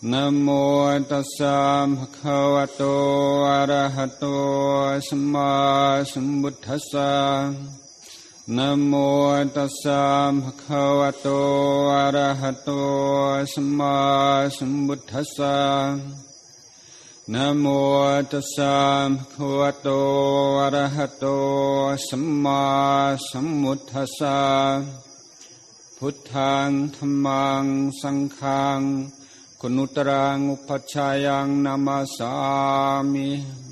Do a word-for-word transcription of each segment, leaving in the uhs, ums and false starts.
นะโมตัสสะภะคะวะโตอะระหะโตสัมมาสัมพุทธัสสะนะโมตัสสะภะคะวะโตอะระหะโตสัมมาสัมพุทธัสสะนะโมตัสสะภะคะวะโตอะระหะโตสัมมาสัมพุทธัสสะพุทธังธัมมังสังฆังคุณุตรังอุปัชฌายังนามาสามิ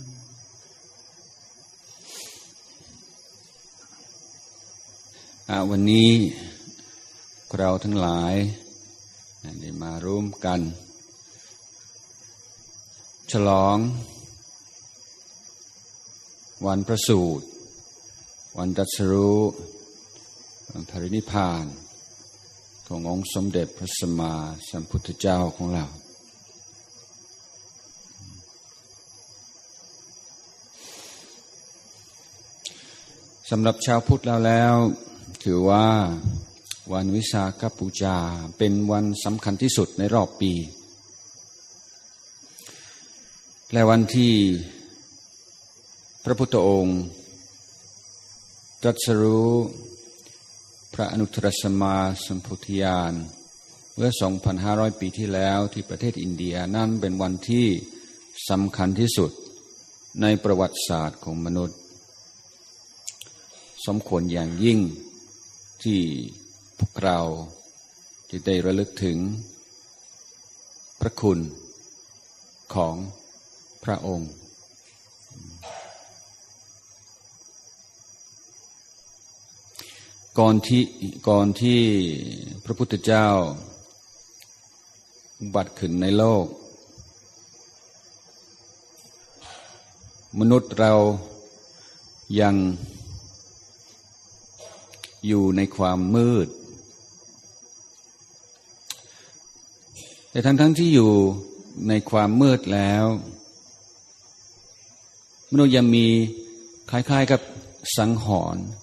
วันนี้เราทั้งหลายได้มาร่วมกันฉลองวันประสูติวันตรัสรู้วันปรินิพพานขององค์สมเด็จพระสัมมาสัมพุทธเจ้าของเราสำหรับชาวพุทธแล้วแล้วถือว่าวันวิสาขบูชาเป็นวันสำคัญที่สุดในรอบปีและวันที่พระพุทธองค์ตรัสรู้พระอนุตตรสัมมาสัมพุทธญาณเมื่อ สองพันห้าร้อย ปีที่แล้วที่ประเทศอินเดียนั่นเป็นวันที่สำคัญที่สุดในประวัติศาสตร์ของมนุษย์สมควรอย่างยิ่งที่พวกเราที่ได้ระลึกถึงพระคุณของพระองค์ก่อนที่ก่อนที่พระพุทธเจ้าอุบัติขึ้นในโลกมนุษย์เรายังอยู่ในความมืดแต่ทั้งทั้งที่อยู่ในความมืดแล้วมนุษย์ยังมีคล้ายๆกับสังหรณ์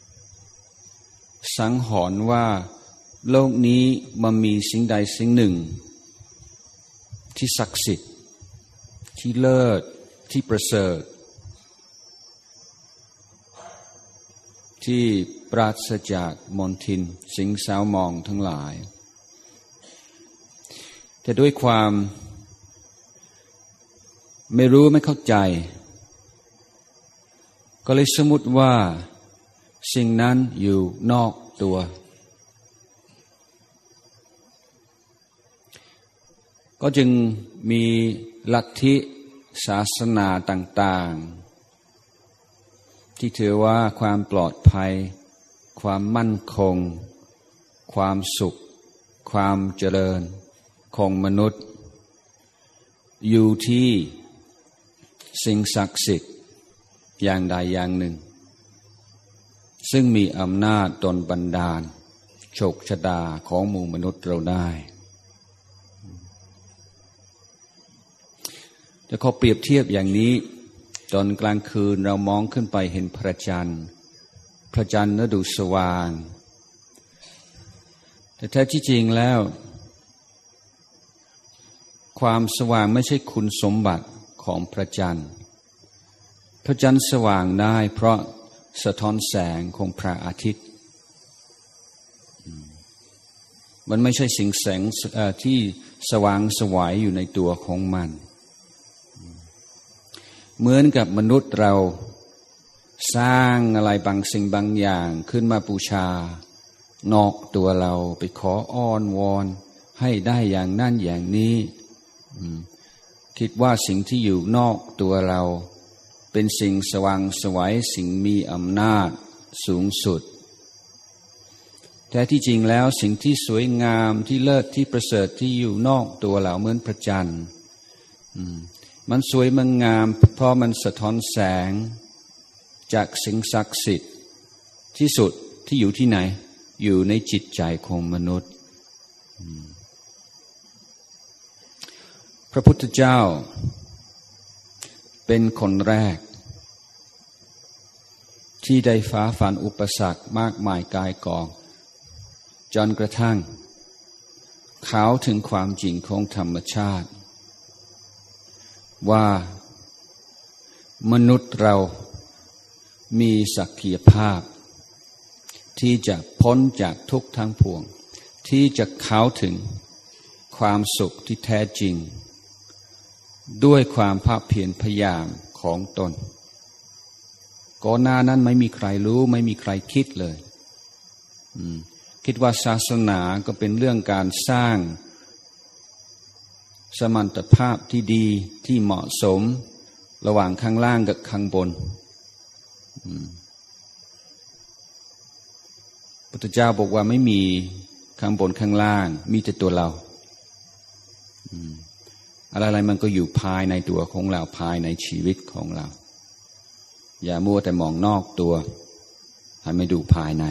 สังหรณ์ว่าโลกนี้มันมีสิ่งใดสิ่งหนึ่งที่ศักดิ์สิทธิ์ที่เลิศที่ประเสริฐที่ปราศจากมลทินสิ่งเศร้าหมองทั้งหลายแต่ด้วยความไม่รู้ไม่เข้าใจก็เลยสมมุติว่าสิ่งนั้นอยู่นอกตัวก็จึงมีลัทธิศาสนาต่างๆที่ถือว่าความปลอดภัยความมั่นคงความสุขความเจริญของมนุษย์อยู่ที่สิ่งศักดิ์สิทธิ์อย่างใดอย่างหนึ่งซึ่งมีอำนาจดลบันดาลโชคชะตาของหมู่มนุษย์เราได้จะขอเปรียบเทียบอย่างนี้ตอนกลางคืนเรามองขึ้นไปเห็นพระจันทร์พระจันทร์น่าดูสว่างแต่แท้ที่จริงแล้วความสว่างไม่ใช่คุณสมบัติของพระจันทร์พระจันทร์สว่างได้เพราะสะท้อนแสงของพระอาทิตย์มันไม่ใช่สิ่งแสงที่สว่างไสวอยู่ในตัวของมันเหมือนกับมนุษย์เราสร้างอะไรบางสิ่งบางอย่างขึ้นมาบูชานอกตัวเราไปขออ้อนวอนให้ได้อย่างนั่นอย่างนี้คิดว่าสิ่งที่อยู่นอกตัวเราเป็นสิ่งสว่างไสวสิ่งมีอำนาจสูงสุดแท้ที่จริงแล้วสิ่งที่สวยงามที่เลิศที่ประเสริฐที่อยู่นอกตัวเราเหมือนพระจันทร์มันสวยมันงามเพราะมันสะท้อนแสงจากสิ่งศักดิ์สิทธิ์ที่สุดที่อยู่ที่ไหนอยู่ในจิตใจของมนุษย์พระพุทธเจ้าเป็นคนแรกที่ได้ฝ่าฟันอุปสรรคมากมายกายกองจนกระทั่งขเข้าถึงความจริงของธรรมชาติว่ามนุษย์เรามีศักยภาพที่จะพ้นจากทุกข์ทั้งปวงที่จะเข้าถึงความสุขที่แท้จริงด้วยความภาคเพียรพยายามของตนก่อนหน้านั้นไม่มีใครรู้ไม่มีใครคิดเลยคิดว่าศาสนาก็เป็นเรื่องการสร้างสมรรถภาพที่ดีที่เหมาะสมระหว่างข้างล่างกับข้างบนพุทธเจ้าบอกว่าไม่มีข้างบนข้างล่างมีแต่ตัวเราอะไรๆมันก็อยู่ภายในตัวของเราภายในชีวิตของเราอย่ามัวแต่มองนอกตัวให้ไม่ดูภายใน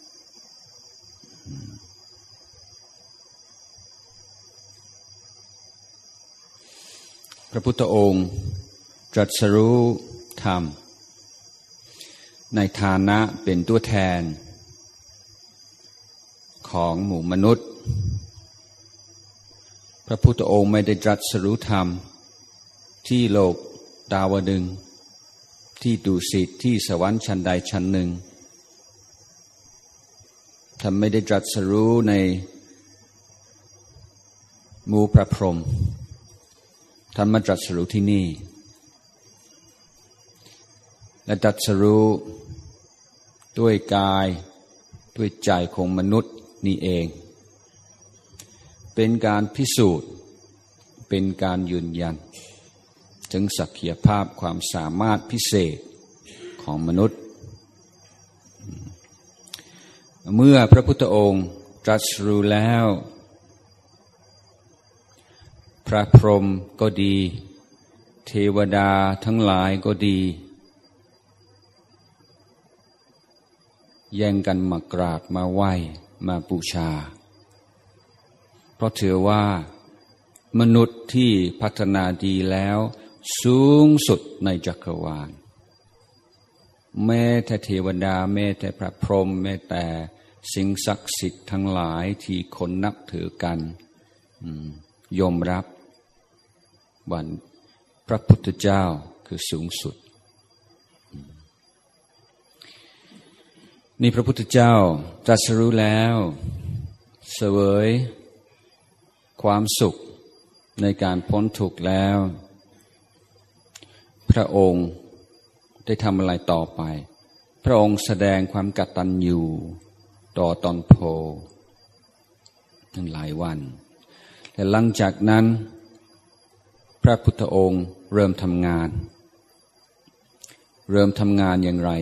พระพุทธองค์ตรัสรู้ธรรมในฐานะเป็นตัวแทนของหมู่มนุษย์พระพุทธองค์ไม่ได้ตรัสรู้ธรรมที่โลกดาวดึงส์ที่ดุสิตที่สวรรค์ชั้นใดชั้นหนึ่งท่านไม่ได้ตรัสรู้ในหมู่พระพรหมท่านมาตรัสรู้ที่นี่และตรัสรู้ด้วยกายด้วยใจของมนุษย์นี่เองเป็นการพิสูจน์เป็นการยืนยันถึงศักยภาพความสามารถพิเศษของมนุษย์เมื่อพระพุทธองค์ตรัสรู้แล้วพระพรหมก็ดีเทวดาทั้งหลายก็ดีแย่งกันมากราบมาไหว้มาบูชาเพราะถือว่ามนุษย์ที่พัฒนาดีแล้วสูงสุดในจักรวาลแม้แต่เทวดาแม้แต่พระพรหมแม้แต่สิ่งศักดิ์สิทธิ์ทั้งหลายที่คนนับถือกันยอมรับว่าพระพุทธเจ้าคือสูงสุดนี่พระพุทธเจ้าตรัสรู้แล้วเสวยความสุขในการพ้นทุกข์แล้วพระองค์ได้ทำอะไรต่อไปพระองค์แสดงความกตัญญูต่อตนโพตั้งหลายวันและหลังจากนั้นพระพุทธองค์เริ่มทำงานเริ่มทำงานอย่างไร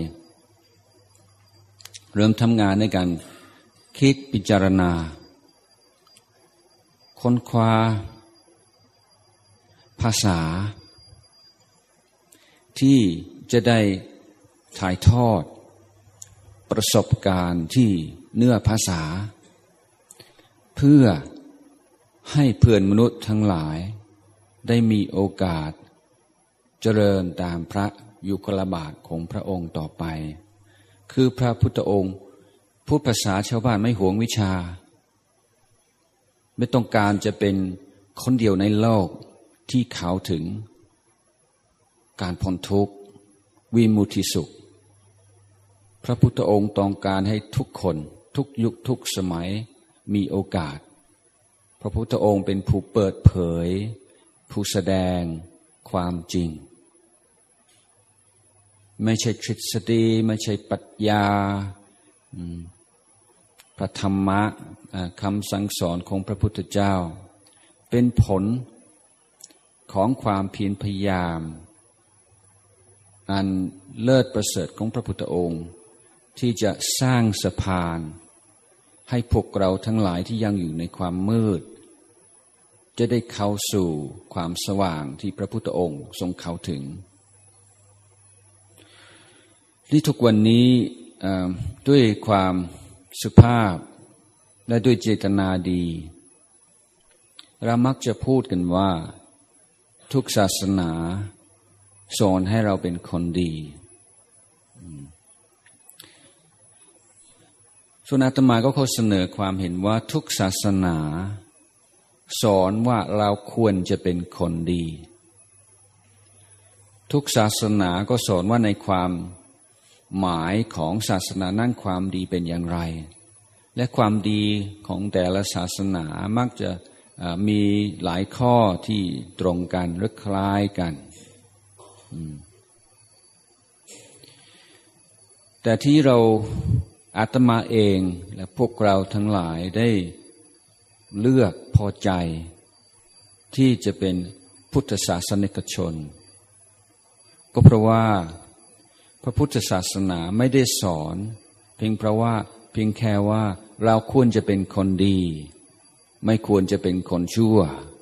เริ่มทำงานในการคิดพิจารณาค้นคว้าภาษาที่จะได้ถ่ายทอดประสบการณ์ที่เนื้อภาษาเพื่อให้เพื่อนมนุษย์ทั้งหลายได้มีโอกาสเจริญตามพระยุคลบาทของพระองค์ต่อไปคือพระพุทธองค์พูดภาษาชาวบ้านไม่หวงวิชาไม่ต้องการจะเป็นคนเดียวในโลกที่เข้าถึงการพ้นทุกข์วิมุตติสุขพระพุทธองค์ต้องการให้ทุกคนทุกยุคทุกสมัยมีโอกาสพระพุทธองค์เป็นผู้เปิดเผยผู้แสดงความจริงไม่ใช่ทฤษฎีไม่ใช่ปรัชญาพระธรรมะคำสั่งสอนของพระพุทธเจ้าเป็นผลของความเพียรพยายามอันเลิศประเสริฐของพระพุทธองค์ที่จะสร้างสะพานให้พวกเราทั้งหลายที่ยังอยู่ในความมืดจะได้เข้าสู่ความสว่างที่พระพุทธองค์ทรงเข้าถึงที่ทุกวันนี้ด้วยความสุภาพและด้วยเจตนาดีเรามักจะพูดกันว่าทุกศาสนาสอนให้เราเป็นคนดีส่วนอาตมาก็ขอเสนอความเห็นว่าทุกศาสนาสอนว่าเราควรจะเป็นคนดีทุกศาสนาก็สอนว่าในความหมายของศาสนานั้นความดีเป็นอย่างไรและความดีของแต่ละศาสนามักจะมีหลายข้อที่ตรงกันหรือคล้ายกันแต่ที่เราอาตมาเองและพวกเราทั้งหลายได้เลือกพอใจที่จะเป็นพุทธศาสนิกชนก็เพราะว่าพระพุทธศาสนาไม่ได้สอนเพียงเพราะว่าเพียงแค่ว่าเราควรจะเป็นคนดีไม่ควรจะเป็นคนชั่ว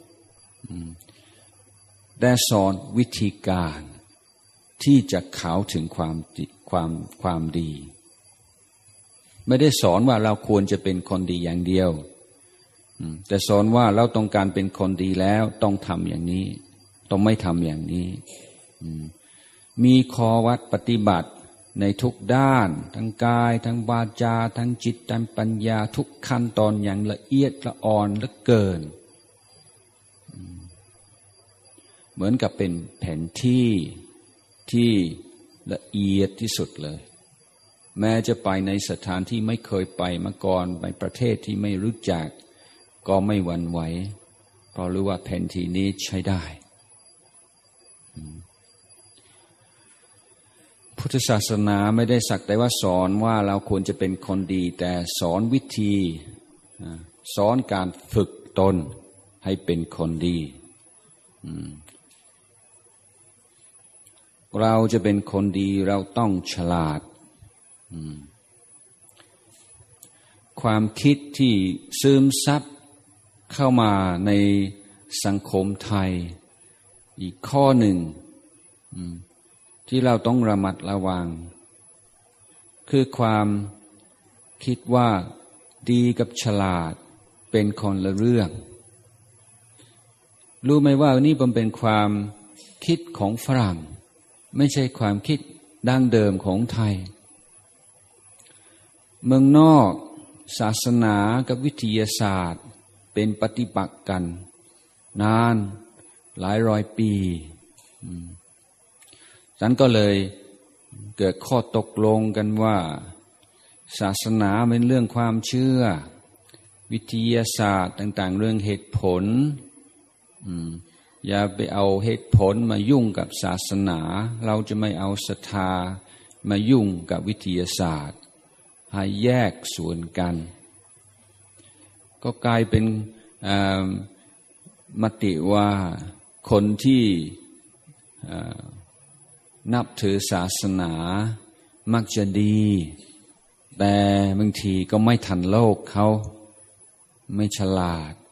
แต่สอนวิธีการที่จะเข้าถึงความความความดีไม่ได้สอนว่าเราควรจะเป็นคนดีอย่างเดียวแต่สอนว่าเราต้องการเป็นคนดีแล้วต้องทำอย่างนี้ต้องไม่ทำอย่างนี้มีข้อวัดปฏิบัติในทุกด้านทั้งกายทั้งวาจาทั้งจิตทั้งปัญญาทุกขั้นตอนอย่างละเอียดละอ่อนเหลือเกินเหมือนกับเป็นแผนที่ที่ละเอียดที่สุดเลยแม้จะไปในสถานที่ไม่เคยไปมาก่อนไปประเทศที่ไม่รู้จักก็ไม่หวั่นไหวเพราะรู้ว่าแผนที่นี้ใช้ได้พุทธศาสนาไม่ได้สักแต่ว่าสอนว่าเราควรจะเป็นคนดีแต่สอนวิธีสอนการฝึกตนให้เป็นคนดีเราจะเป็นคนดีเราต้องฉลาดความคิดที่ซึมซับเข้ามาในสังคมไทยอีกข้อหนึ่งที่เราต้องระมัดระวังคือความคิดว่าดีกับฉลาดเป็นคนละเรื่องรู้ไหมว่านี่มันเป็นความคิดของฝรั่งไม่ใช่ความคิดดั้งเดิมของไทยเมืองนอกศาสนากับวิทยาศาสตร์เป็นปฏิปักษ์กันนานหลายร้อยปีฉันก็เลยเกิดข้อตกลงกันว่าศาสนาเป็นเรื่องความเชื่อวิทยาศาสตร์ต่างๆเรื่องเหตุผลอย่าไปเอาเหตุผลมายุ่งกับศาสนาเราจะไม่เอาศรัทธามายุ่งกับวิทยาศาสตร์ให้แยกส่วนกันก็กลายเป็นมติว่าคนที่นับถือศาสนามักจะดีแต่บางทีก็ไม่ทันโลกเขาไม่ฉลาด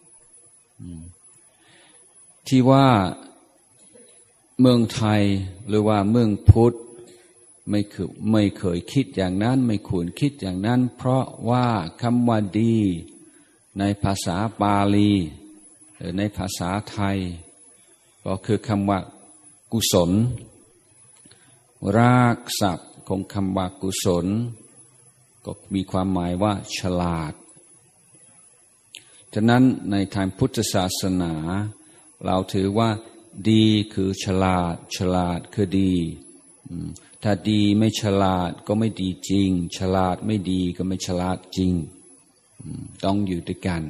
ที่ว่าเมืองไทยหรือว่าเมืองพุทธไม่คือไม่เคยคิดอย่างนั้นไม่ควรคิดอย่างนั้นเพราะว่าคำว่าดีในภาษาบาลีหรือในภาษาไทยก็คือคำว่ากุศลรากศัพท์ของคำว่ากุศลก็มีความหมายว่าฉลาดฉะนั้นในทางพุทธศาสนาเราถือว่าดีคือฉลาดฉลาดคือดีถ้าดีไม่ฉลาดก็ไม่ดีจริงฉลาดไม่ดีก็ไม่ฉลาดจริงต้องอยู่ด้วยกัน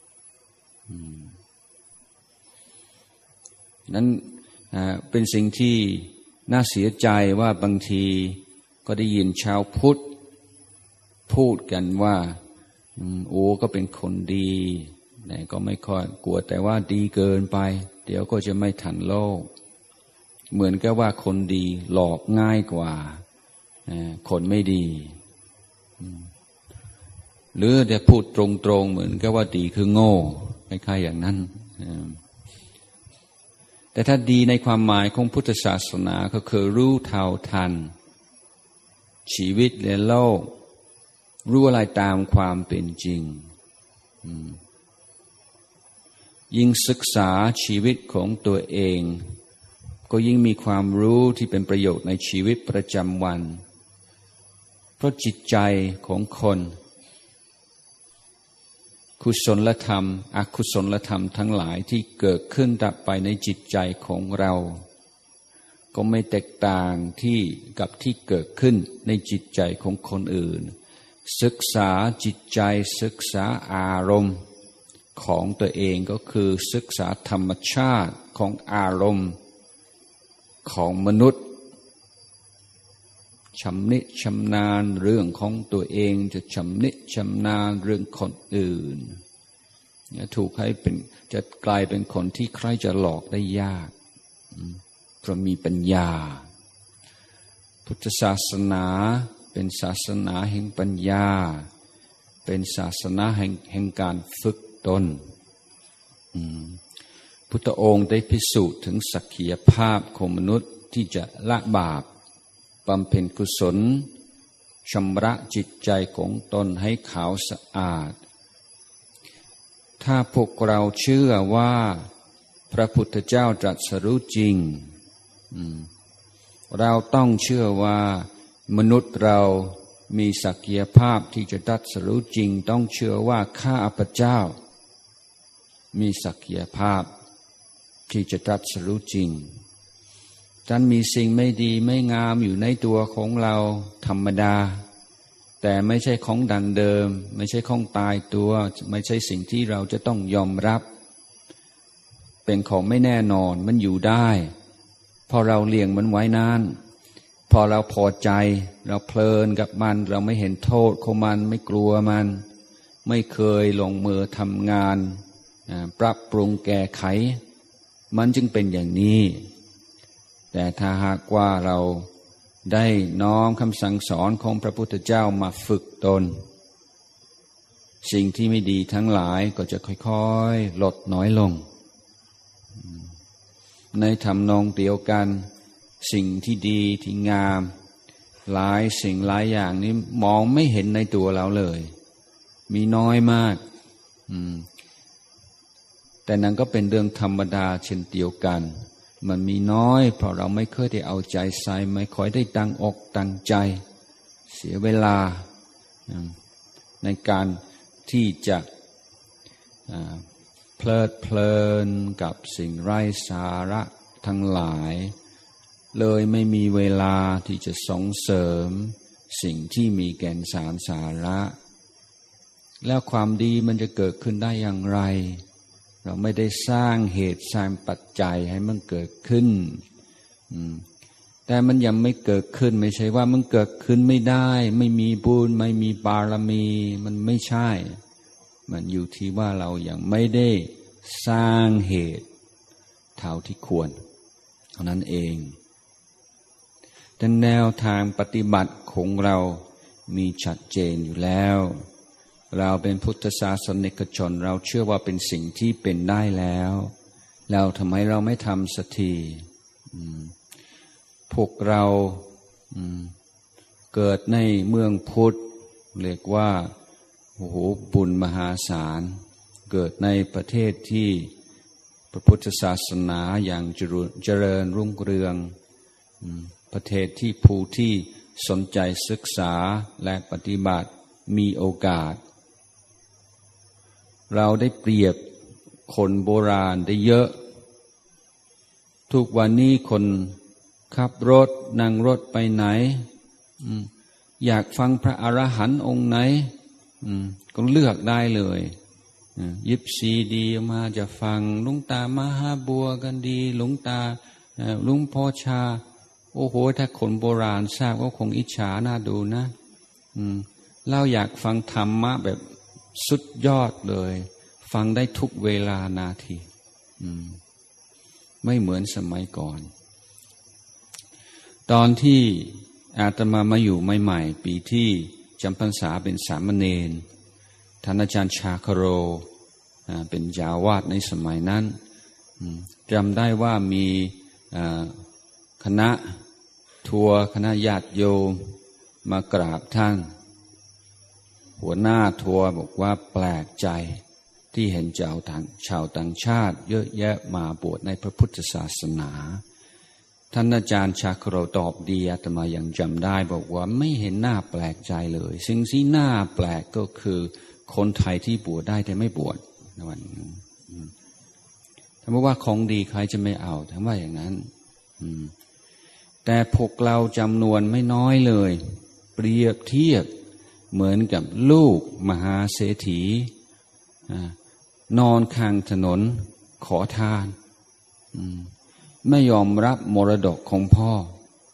นั้นเป็นสิ่งที่น่าเสียใจว่าบางทีก็ได้ยินชาวพุทธพูดกันว่าโอ้ก็เป็นคนดีแต่ก็ไม่ค่อยกลัวแต่ว่าดีเกินไปเดี๋ยวก็จะไม่ทันโลกเหมือนกับว่าคนดีหลอกง่ายกว่าคนไม่ดีหรือจะพูดตรงๆเหมือนกับว่าดีคือโง่คล้ายๆอย่างนั้นแต่ถ้าดีในความหมายของพุทธศาสนาก็คือรู้เท่าทันชีวิตและโลกรู้อะไรตามความเป็นจริงยิ่งศึกษาชีวิตของตัวเองก็ยิ่งมีความรู้ที่เป็นประโยชน์ในชีวิตประจำวันเพราะจิตใจของคนกุศลธรรมอกุศลธรรมทั้งหลายที่เกิดขึ้นดับไปในจิตใจของเราก็ไม่แตกต่างที่กับที่เกิดขึ้นในจิตใจของคนอื่นศึกษาจิตใจศึกษาอารมณ์ของตัวเองก็คือศึกษาธรรมชาติของอารมณ์ของมนุษย์ชำนิชำนาญเรื่องของตัวเองจะชำนิชำนาญเรื่องคนอื่นถูกให้เป็นจะกลายเป็นคนที่ใครจะหลอกได้ยากเพราะมีปัญญาพุทธศาสนาเป็นศาสนาแห่งปัญญาเป็นศาสนาแห่งแห่งการฝึกตนพุทธองค์ได้พิสูจน์ถึงศักยภาพของมนุษย์ที่จะละบาปบำเพ็ญกุศลชำระจิตใจของตนให้ขาวสะอาดถ้าพวกเราเชื่อว่าพระพุทธเจ้าตรัสรู้จริงเราต้องเชื่อว่ามนุษย์เรามีศักยภาพที่จะตรัสรู้จริงต้องเชื่อว่าข้าพเจ้ามีศักยภาพที่จะตรัสรู้จริงท่านมีสิ่งไม่ดีไม่งามอยู่ในตัวของเราธรรมดาแต่ไม่ใช่ของดังเดิมไม่ใช่ของตายตัวไม่ใช่สิ่งที่เราจะต้องยอมรับเป็นของไม่แน่นอนมันอยู่ได้พอเราเลี้ยงมันไว้นานพอเราพอใจเราเพลินกับมันเราไม่เห็นโทษของมันไม่กลัวมันไม่เคยลงมือทำงานปรับปรุงแก้ไขมันจึงเป็นอย่างนี้แต่ถ้าหากว่าเราได้น้อมคำสั่งสอนของพระพุทธเจ้ามาฝึกตนสิ่งที่ไม่ดีทั้งหลายก็จะค่อยๆลดน้อยลงในทำนองเดียวกันสิ่งที่ดีที่งามหลายสิ่งหลายอย่างนี้มองไม่เห็นในตัวเราเลยมีน้อยมากแต่นั้นก็เป็นเรื่องธรรมดาเช่นเดียวกันมันมีน้อยเพราะเราไม่เคยได้เอาใจใส่ไม่ค่อยได้ตั้งอกตั้งใจเสียเวลาในการที่จะเพลิดเพลินกับสิ่งไร้สาระทั้งหลายเลยไม่มีเวลาที่จะส่งเสริมสิ่งที่มีแก่นสารสาระแล้วความดีมันจะเกิดขึ้นได้อย่างไรเราไม่ได้สร้างเหตุสร้างปัจจัยให้มันเกิดขึ้นแต่มันยังไม่เกิดขึ้นไม่ใช่ว่ามันเกิดขึ้นไม่ได้ไม่มีบุญไม่มีบารมีมันไม่ใช่มันอยู่ที่ว่าเรายังไม่ได้สร้างเหตุเท่าที่ควรเท่านั้นเองแต่แนวทางปฏิบัติของเรามีชัดเจนอยู่แล้วเราเป็นพุทธศาสนิกชนเราเชื่อว่าเป็นสิ่งที่เป็นได้แล้วแล้วทำไมเราไม่ทำสักทีพวกเราเกิดในเมืองพุทธเรียกว่าโอ้โหบุญมหาศาลเกิดในประเทศที่พระพุทธศาสนาอย่างเจริญรุ่งเรืองประเทศที่ผู้ที่สนใจศึกษาและปฏิบัติมีโอกาสเราได้เปรียบคนโบราณได้เยอะทุกวันนี้คนขับรถนั่งรถไปไหนอยากฟังพระอรหันต์องค์ไหนก็เลือกได้เลยยิบซีดีมาจะฟังหลวงตามหาบัวกันดีหลวงตาหลวงพ่อชาโอ้โหถ้าคนโบราณทราบก็คงอิจฉาน่าดูนะเราอยากฟังธรรมะแบบสุดยอดเลยฟังได้ทุกเวลานาทีไม่เหมือนสมัยก่อนตอนที่อาตมามาอยู่ใหม่ๆปีที่จำพรรษาเป็นสามเณรท่านอาจารย์ชาคโรเป็นเจ้าวาดในสมัยนั้นจำได้ว่ามีคณะทัวร์คณะญาติโยมมากราบท่านหัวหน้าทัวร์บอกว่าแปลกใจที่เห็นเจ้าต่างชาวต่างชาติเยอะแยะมาบวชในพระพุทธศาสนาท่านอาจารย์ชาคโรตอบดีอาตมายังจำได้บอกว่าไม่เห็นหน้าแปลกใจเลยสิ่งที่น่าแปลกก็คือคนไทยที่บวชได้แต่ไม่บวชในวันถ้าบอกว่าของดีใครจะไม่เอาถ้าว่าอย่างนั้นแต่พวกเราจำนวนไม่น้อยเลยเปรียบเทียบเหมือนกับลูกมหาเศรษฐีนอนข้างถนนขอทานไม่ยอมรับมรดกของพ่อ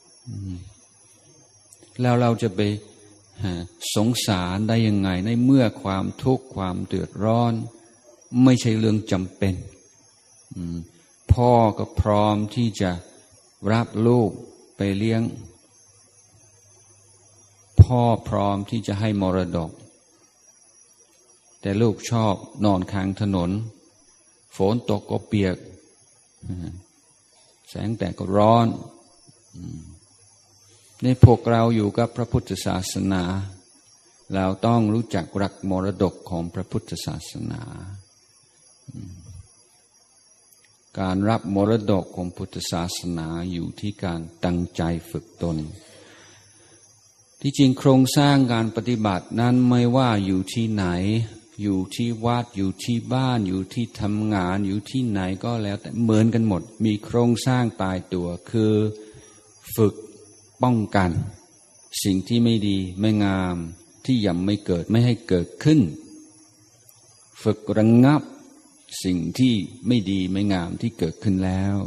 แล้วเราจะไปสงสารได้ยังไงในเมื่อความทุกข์ความเดือดร้อนไม่ใช่เรื่องจำเป็นพ่อก็พร้อมที่จะรับลูกไปเลี้ยงพ่อพร้อมที่จะให้มรดกแต่ลูกชอบนอนข้างถนนฝนตกก็เปียกแสงแดดก็ร้อนในพวกเราอยู่กับพระพุทธศาสนาเราต้องรู้จักรักมรดกของพระพุทธศาสนาการรับมรดกของพุทธศาสนาอยู่ที่การตั้งใจฝึกตนที่จริงโครงสร้างการปฏิบัตินั้นไม่ว่าอยู่ที่ไหนอยู่ที่วัดอยู่ที่บ้านอยู่ที่ทำงานอยู่ที่ไหนก็แล้วแต่เหมือนกันหมดมีโครงสร้างตายตัวคือฝึกป้องกันสิ่งที่ไม่ดีไม่งามที่ยังไม่เกิดไม่ให้เกิดขึ้นฝึกระงับสิ่งที่ไม่ดีไม่งามที่เกิดขึ้นแล้ว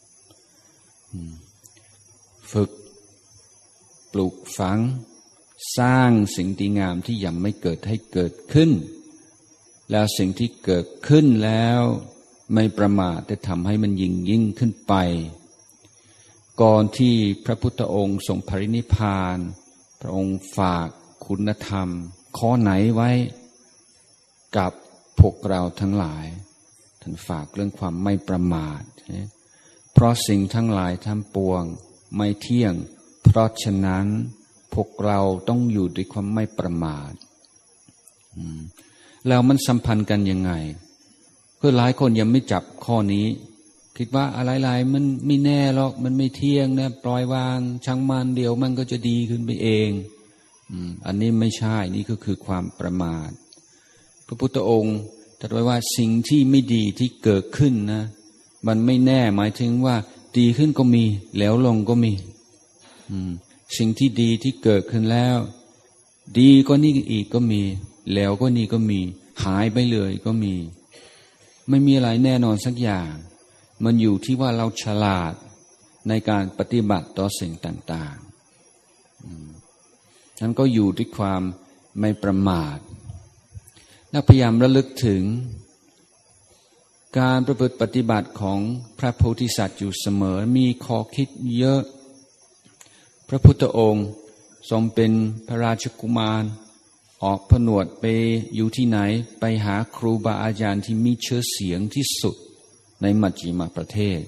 ฝึกปลูกฝังสร้างสิ่งดีงามที่ยังไม่เกิดให้เกิดขึ้นแล้วสิ่งที่เกิดขึ้นแล้วไม่ประมาทแต่ทำให้มันยิ่งยิ่งขึ้นไปก่อนที่พระพุทธองค์ทรงปรินิพพานพระองค์ฝากคุณธรรมข้อไหนไว้กับพวกเราทั้งหลายท่านฝากเรื่องความไม่ประมาทเพราะสิ่งทั้งหลายทั้งปวงไม่เที่ยงเพราะฉะนั้นพวกเราต้องอยู่ด้วยความไม่ประมาทแล้วมันสัมพันธ์กันยังไงเพื่อหลายคนยังไม่จับข้อนี้คิดว่าอะไรๆมันไม่แน่หรอกมันไม่เที่ยงนะปล่อยวางช่างมันเดี๋ยวมันก็จะดีขึ้นไปเองอันนี้ไม่ใช่นี่ก็คือความประมาทพระพุทธองค์ตรัสไว้ว่าสิ่งที่ไม่ดีที่เกิดขึ้นนะมันไม่แน่หมายถึงว่าดีขึ้นก็มีแล้วลงก็มีสิ่งที่ดีที่เกิดขึ้นแล้วดีก็นี่อีกก็มีแล้วก็นี่ก็มีหายไปเลยก็มีไม่มีอะไรแน่นอนสักอย่างมันอยู่ที่ว่าเราฉลาดในการปฏิบัติต่อสิ่งต่างๆนั้นก็อยู่ด้วยความไม่ประมาทและพยายามระลึกถึงการประพฤติปฏิบัติของพระโพธิสัตว์อยู่เสมอมีข้อคิดเยอะพระพุทธองค์ทรงเป็นพระราชกุมารออกผนวดไปอยู่ที่ไหนไปหาครูบาอาจารย์ที่มีชื่อเสียงที่สุดในมัชฌิมประเทศ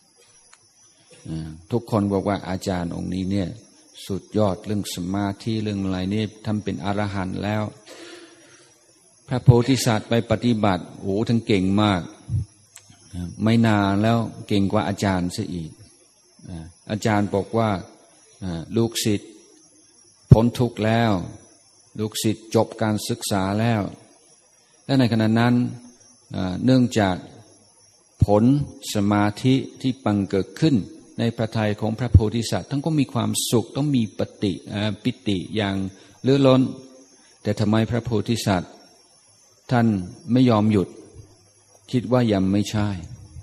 ทุกคนบอกว่าอาจารย์องค์นี้เนี่ยสุดยอดเรื่องสมาธิเรื่องอะไรนี่ทำเป็นอรหันต์แล้วพระโพธิสัตว์ไปปฏิบัติโอ้ทั้งเก่งมากไม่นานแล้วเก่งกว่าอาจารย์ซะอีกอาจารย์บอกว่าลูกศิษย์พ้นทุกข์แล้วลูกศิษย์จบการศึกษาแล้วและในขณะนั้นเนื่องจากผลสมาธิที่บังเกิดขึ้นในพระทัยของพระโพธิสัตว์ทั้งก็มีความสุขต้องมีปฏิปิติอย่างเลื่อล้นแต่ทำไมพระโพธิสัตว์ท่านไม่ยอมหยุดคิดว่ายังไม่ใช่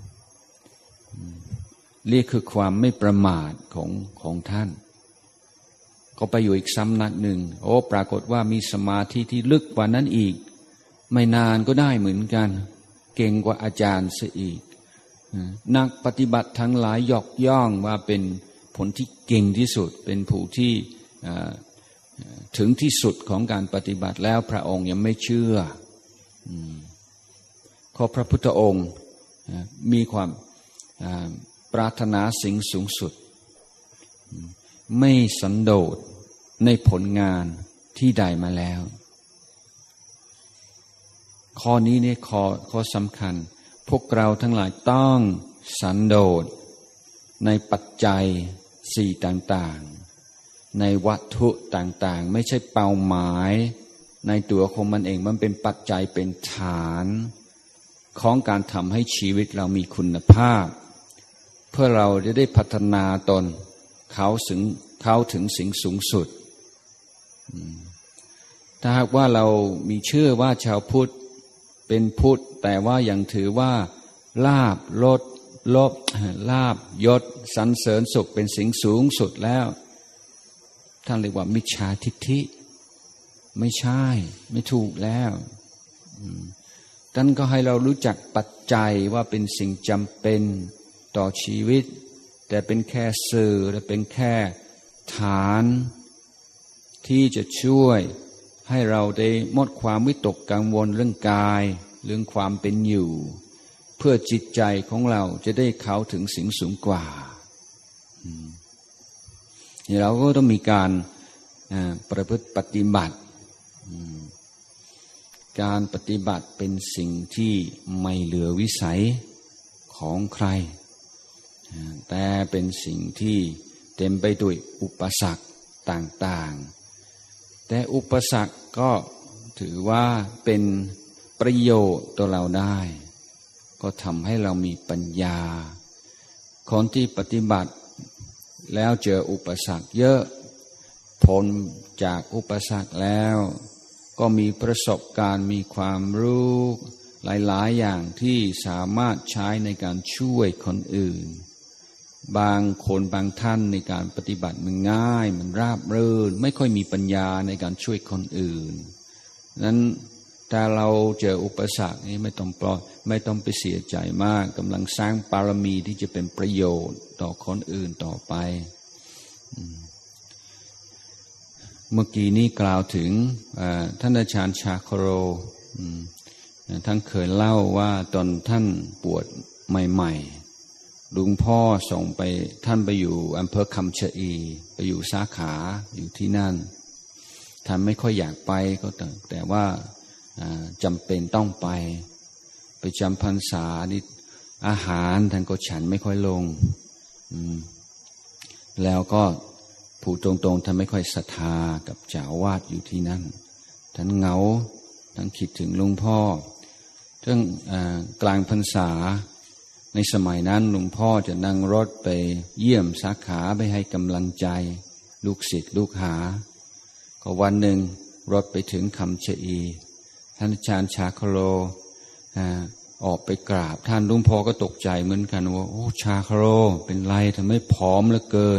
เรียกคือความไม่ประมาทของของท่านก็ไปอยู่อีกสำนักหนึ่งโอ้ปรากฏว่ามีสมาธิที่ลึกกว่านั้นอีกไม่นานก็ได้เหมือนกันเก่งกว่าอาจารย์ซะอีกนักปฏิบัติทั้งหลายยกย่องว่าเป็นผลที่เก่งที่สุดเป็นผู้ที่ถึงที่สุดของการปฏิบัติแล้วพระองค์ยังไม่เชื่อขอพระพุทธองค์มีความปรารถนาสิ่งสูงสุดไม่สันโดษในผลงานที่ได้มาแล้วข้อนี้เนี่ยข้อข้อสำคัญพวกเราทั้งหลายต้องสันโดษในปัจจัยสี่ต่างๆในวัตถุต่างๆไม่ใช่เป้าหมายในตัวของมันเองมันเป็นปัจจัยเป็นฐานของการทำให้ชีวิตเรามีคุณภาพเพื่อเราจะได้พัฒนาตนเขาถึงเขาถึงสิ่งสูงสุดถ้าหากว่าเรามีเชื่อว่าชาวพุทธเป็นพุทธแต่ว่ายังถือว่าลาภลดลบลาภยศสรรเสริญสุขเป็นสิ่งสูงสุดแล้วท่านเรียกว่ามิจฉาทิฏฐิไม่ใช่ไม่ถูกแล้วท่านก็ให้เรารู้จักปัจจัยว่าเป็นสิ่งจำเป็นต่อชีวิตแต่เป็นแค่สื่อและเป็นแค่ฐานที่จะช่วยให้เราได้หมดความวิตกกังวลเรื่องกายเรื่องความเป็นอยู่เพื่อจิตใจของเราจะได้เข้าถึงสิ่งสูงกว่านี่เราก็ต้องมีการประพฤติปฏิบัติการปฏิบัติเป็นสิ่งที่ไม่เหลือวิสัยของใครแต่เป็นสิ่งที่เต็มไปด้วยอุปสรรคต่างๆแต่อุปสรรคก็ถือว่าเป็นประโยชน์ต่อเราได้ก็ทำให้เรามีปัญญาคนที่ปฏิบัติแล้วเจออุปสรรคเยอะพ้นจากอุปสรรคแล้วก็มีประสบการณ์มีความรู้หลายๆอย่างที่สามารถใช้ในการช่วยคนอื่นบางคนบางท่านในการปฏิบัติมันง่ายมันราบรื่นไม่ค่อยมีปัญญาในการช่วยคนอื่นนั้นถ้าเราเจออุปสรรคนี้ไม่ต้องปล่อยไม่ต้องไปเสียใจมากกำลังสร้างบารมีที่จะเป็นประโยชน์ต่อคนอื่นต่อไปเมื่อกี้นี้กล่าวถึงท่านอาจารย์ชาคโรท่านเคยเล่าว่าตอนท่านปวดใหม่ๆลุงพ่อส่งไปท่านไปอยู่อำเภอคำชะอีไปอยู่สาขาอยู่ที่นั่นท่านไม่ค่อยอยากไปก็แต่แต่ว่าจำเป็นต้องไปไปจำพรรษานี่อาหารท่านก็ฉันไม่ค่อยลงแล้วก็ผู้ตรงๆท่านไม่ค่อยศรัทธากับเจ้าอาวาสอยู่ที่นั่นท่านเหงาท่านคิดถึงหลวงพ่อทั้งกลางพรรษาในสมัยนั้นหลวงพ่อจะนั่งรถไปเยี่ยมสาขาไปให้กำลังใจลูกศิษย์ลูกหาก็วันหนึ่งรถไปถึงคำชะอีท่านอาจารย์ชาคโลออกไปกราบท่านหลวงพ่อก็ตกใจเหมือนกันว่าโอ้ชาคโลเป็นไรทำไมผอมเหลือเกิน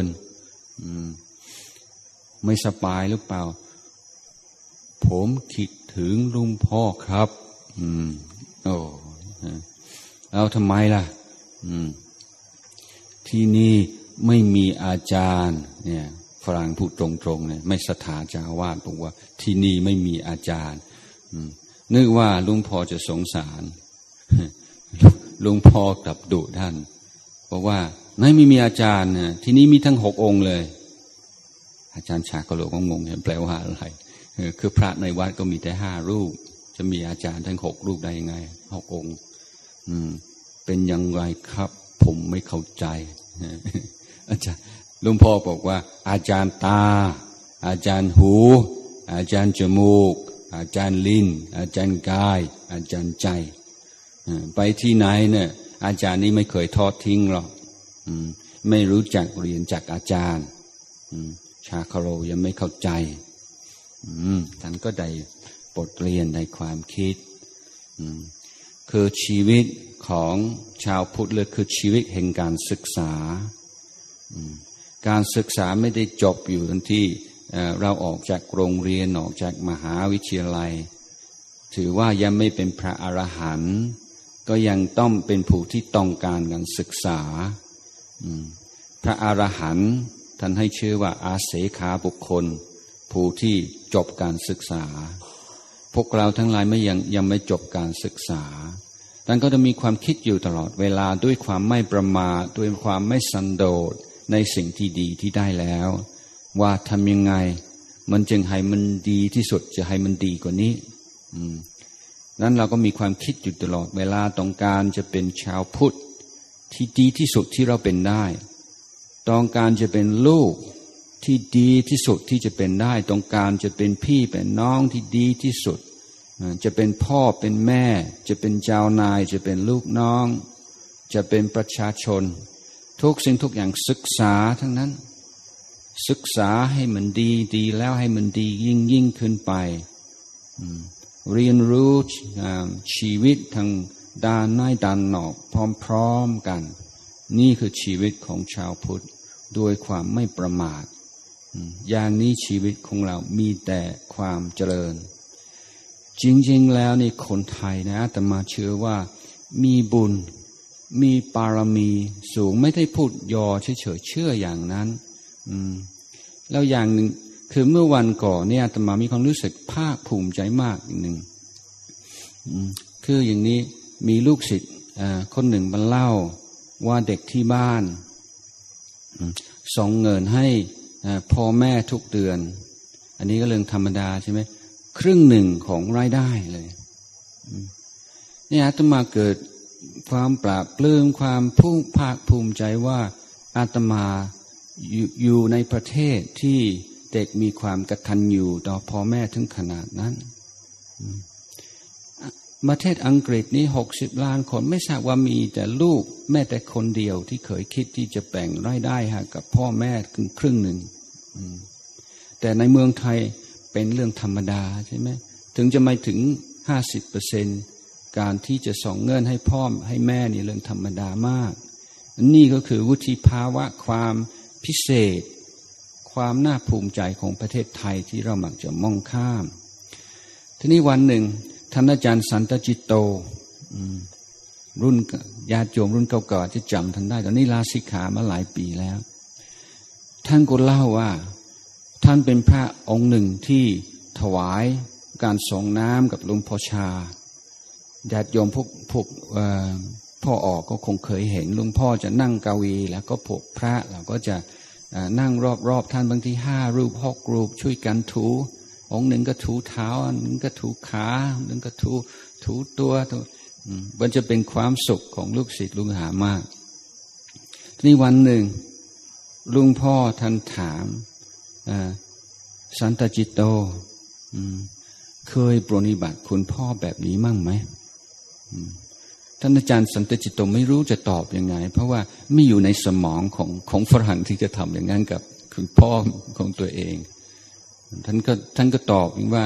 ไม่สบายหรือเปล่าผมคิดถึงหลวงพ่อครับอืมโอ้เอาทำไมล่ะอืมที่นี่ไม่มีอาจารย์เนี่ยฝรั่งพูดตรงๆเนี่ยไม่ศรัทธาเจ้าอาวาสบอกว่าที่นี่ไม่มีอาจารย์นึกว่าหลวงพ่อจะสงสารหลวงพ่อกลับดุท่านเพราะว่าไม่มีอาจารย์นะที่นี่มีทั้งหกองค์เลยอาจารย์ชาก็โลก็งงเห็นแปลว่าอะไรคือพระในวัดก็มีแต่ห้ารูปจะมีอาจารย์ทั้งหกรูปได้ยังไงหกองค์เป็นยังไงครับผมไม่เข้าใจอาจารย์หลวงพ่อบอกว่าอาจารย์ตาอาจารย์หูอาจารย์จมูกอาจารย์ลิ้นอาจารย์กายอาจารย์ใจไปที่ไหนเนี่ยอาจารย์นี้ไม่เคยทอดทิ้งหรอกไม่รู้จักเรียนจากอาจารย์ชาคโรยังไม่เข้าใจท่านก็ได้บทเรียนในความคิดคือชีวิตของชาวพุทธเลยคือชีวิตแห่งการศึกษาการศึกษาไม่ได้จบอยู่ตรงที่เราออกจากโรงเรียนออกจากมหาวิทยาลัยถือว่ายังไม่เป็นพระอรหันต์ก็ยังต้องเป็นผู้ที่ต้องการการศึกษาพระอรหันต์ท่านให้ชื่อว่าอาเสขาบุคคลผู้ที่จบการศึกษาพวกเราทั้งหลายไม่ยังยังไม่จบการศึกษาท่านก็จะมีความคิดอยู่ตลอดเวลาด้วยความไม่ประมาทด้วยความไม่สันโดษในสิ่งที่ดีที่ได้แล้วว่าทำยังไงมันจึงให้มันดีที่สุดจะให้มันดีกว่านี้นั้นเราก็มีความคิดอยู่ตลอดเวลาต้องการจะเป็นชาวพุทธที่ดีที่สุดที่เราเป็นได้ต้องการจะเป็นลูกที่ดีที่สุดที่จะเป็นได้ต้องการจะเป็นพี่เป็นน้องที่ดีที่สุดจะเป็นพ่อเป็นแม่จะเป็นเจ้านายจะเป็นลูกน้องจะเป็นประชาชนทุกสิ่งทุกอย่างศึกษาทั้งนั้นศึกษาให้มันดีดีแล้วให้มันดียิ่งยิ่งขึ้นไปเรียนรู้ชีวิตทางด้านในด้านนอกพร้อมๆกันนี่คือชีวิตของชาวพุทธด้วยความไม่ประมาทอย่างนี้ชีวิตของเรามีแต่ความเจริญจริงๆแล้วนี่คนไทยนะอาตมาเชื่อว่ามีบุญมีปารมีสูงไม่ได้พูดยอเฉยๆเชื่ออย่างนั้นแล้วอย่างหนึ่งคือเมื่อวันก่อนเนี่ยอาตมามีความรู้สึกภาคภูมิใจมากอย่างหนึ่งคืออย่างนี้มีลูกศิษย์คนหนึ่งมาเล่าว่าเด็กที่บ้านส่งเงินให้พ่อแม่ทุกเดือนอันนี้ก็เรื่องธรรมดาใช่ไหมครึ่งหนึ่งของรายได้เลยเนี่ยอาตมาเกิดความปราบปลื้มความภูมิภาคภูมิใจว่าอาตมาอยู่ในประเทศที่เด็กมีความกตัญญูต่อพ่อแม่ถึงขนาดนั้นประเทศอังกฤษนี่หกสิบล้านคนไม่ทราบว่ามีแต่ลูกแม่แต่คนเดียวที่เคยคิดที่จะแบ่งรายได้ให้กับพ่อแม่ถึงครึ่งหนึ่งแต่ในเมืองไทยเป็นเรื่องธรรมดาใช่ไหมถึงจะไม่ถึงห้าสิบเปอร์เซ็นต์การที่จะส่งเงินให้พ่อให้แม่นี่เรื่องธรรมดามากนี่ก็คือวุฒิภาวะความพิเศษความน่าภูมิใจของประเทศไทยที่เรามักจะมองข้ามทีนี้วันหนึ่งท่านอาจารย์สันตจิตโตรุ่นญาติโยมรุ่นเก่าๆที่จำท่านได้ตอนนี้ลาสิกขามาหลายปีแล้วท่านก็เล่าว่าท่านเป็นพระองค์หนึ่งที่ถวายการส่งน้ำกับหลวงพ่อชาญาติโยมพวกพวกพ่อออกก็คงเคยเห็นหลวงพ่อจะนั่งเก้าอี้แล้วก็พวกพระเราก็จะนั่งรอบๆท่านบางทีห้ารูปหกรูปช่วยกันถูองค์หนึ่งก็ถูเท้าอันหนึ่งก็ถูขาอันหนึ่งก็ถูถูตัวมันจะเป็นความสุขของลูกศิษย์ลูกหามากนี่วันหนึ่งลุงพ่อท่านถามสันตจิตโตเคยปรนนิบัติคุณพ่อแบบนี้มั่งไหมท่านอาจารย์สันตจิตโตไม่รู้จะตอบยังไงเพราะว่าไม่อยู่ในสมองของของฝรั่งที่จะทำอย่างนั้นกับคุณพ่อของตัวเองท่านก็ท่านก็ตอบว่า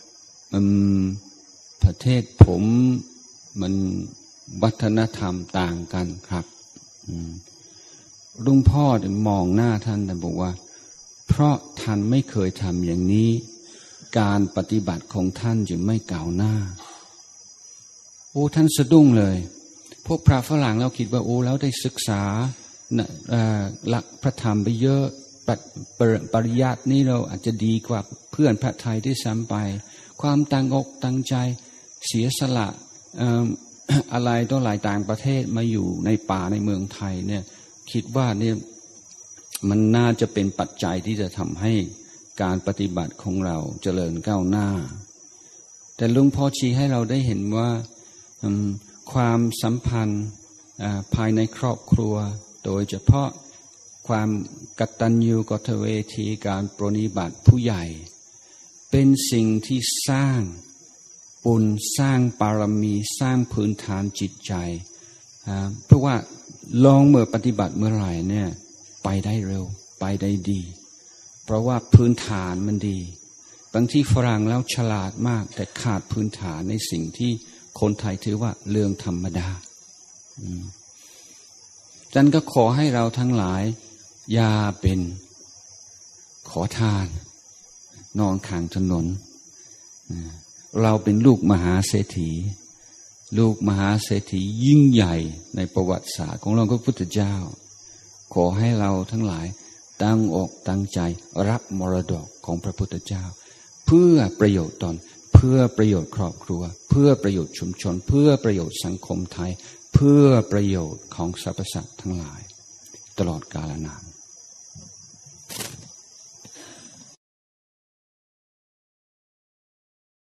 ประเทศผมมันวัฒนธรรมต่างกันครับลุงพ่อมองหน้าท่านแต่บอกว่าเพราะท่านไม่เคยทำอย่างนี้การปฏิบัติของท่านจะไม่ก้าวหน้าโอ้ท่านสะดุ้งเลยพวกพระฝรั่งเราคิดว่าโอ้แล้วได้ศึกษาหลักพระธรรมไปเยอะปริยัตินี้เราอาจจะดีกว่าเพื่อนพระไทยที่ซ้ำไปความตั้งอกตั้งใจเสียสละ อะไรตัวหลายต่างประเทศมาอยู่ในป่าในเมืองไทยเนี่ยคิดว่าเนี่ยมันน่าจะเป็นปัจจัยที่จะทำให้การปฏิบัติของเราเจริญก้าวหน้าแต่หลวงพ่อชี้ให้เราได้เห็นว่าความสัมพันธ์ภายในครอบครัวโดยเฉพาะความกตัญญูกตเวทีการปรนนิบัติผู้ใหญ่เป็นสิ่งที่สร้างบุญสร้างบารมีสร้างพื้นฐานจิตใจเพราะว่าลองเมื่อปฏิบัติเมื่อไหร่เนี่ยไปได้เร็วไปได้ดีเพราะว่าพื้นฐานมันดีบางที่ฝรั่งแล้วฉลาดมากแต่ขาดพื้นฐานในสิ่งที่คนไทยถือว่าเรื่องธรรมดาดังนั้นก็ขอให้เราทั้งหลายอย่าเป็นขอทานนอนข้างถนนเราเป็นลูกมหาเศรษฐีลูกมหาเศรษฐียิ่งใหญ่ในประวัติศาสตร์ของเราพระพุทธเจ้าขอให้เราทั้งหลายตั้งอกตั้งใจรับมรดกของพระพุทธเจ้าเพื่อประโยชน์ตนเพื่อประโยชน์ครอบครัวเพื่อประโยชน์ชุมชนเพื่อประโยชน์สังคมไทยเพื่อประโยชน์ของสรรพสัตว์ทั้งหลายตลอดกาลนาน